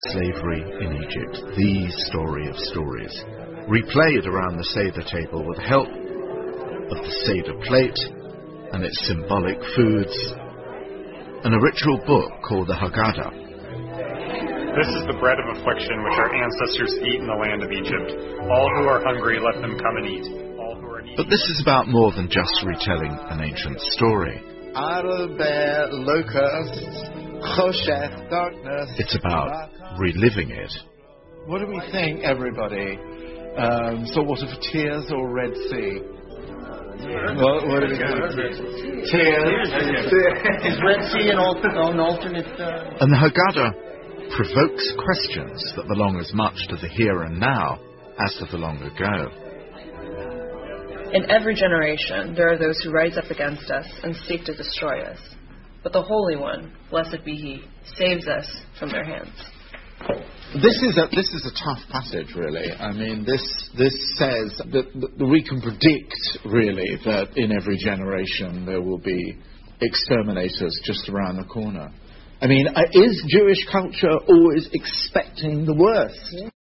Slavery in Egypt, the story of stories, replayed around the Seder table with the help of the Seder plate and its symbolic foods, and a ritual book called the Haggadah. This is the bread of affliction which our ancestors ate in the land of Egypt. All who are hungry, let them come and eat. All who are needy. But this is about more than just retelling an ancient story. It's about reliving it. What do we think, everybody? Saltwater for tears or Red Sea? What do we think? Tears. Is Red Sea an alternate? And the Haggadah provokes questions that belong as much to the here and now as to the long ago. In every generation, there are those who rise up against us and seek to destroy us. But the Holy One, blessed be He, saves us from their hands. This is a tough passage, really. I mean, this says that we can predict, really, that in every generation there will be exterminators just around the corner. I mean, is Jewish culture always expecting the worst?